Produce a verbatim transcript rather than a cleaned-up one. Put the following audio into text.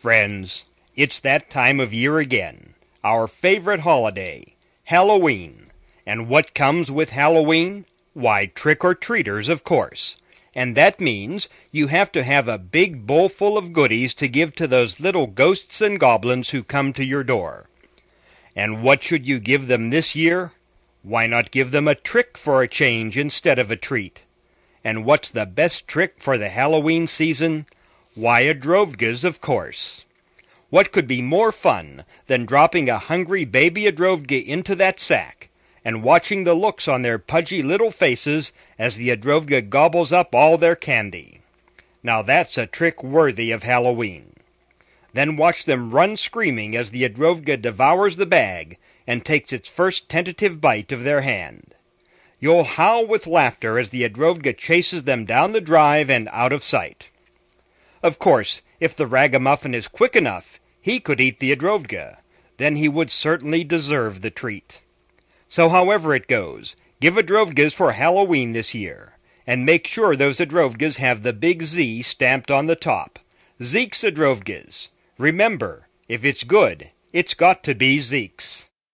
Friends, it's that time of year again, our favorite holiday, Halloween. And what comes with Halloween? Why, trick-or-treaters, of course. And that means you have to have a big bowl full of goodies to give to those little ghosts and goblins who come to your door. And what should you give them this year? Why not give them a trick for a change instead of a treat? And what's the best trick for the Halloween season? Why, a Adrovgas, of course. What could be more fun than dropping a hungry baby Adrovga into that sack and watching the looks on their pudgy little faces as the Adrovga gobbles up all their candy? Now that's a trick worthy of Halloween. Then watch them run screaming as the Adrovga devours the bag and takes its first tentative bite of their hand. You'll howl with laughter as the Adrovga chases them down the drive and out of sight. Of course, if the ragamuffin is quick enough, he could eat the Adrovga. Then he would certainly deserve the treat. So however it goes, give Adrovgas for Halloween this year, and make sure those Adrovgas have the big Z stamped on the top. Zeke's Adrovgas. Remember, if it's good, it's got to be Zeke's.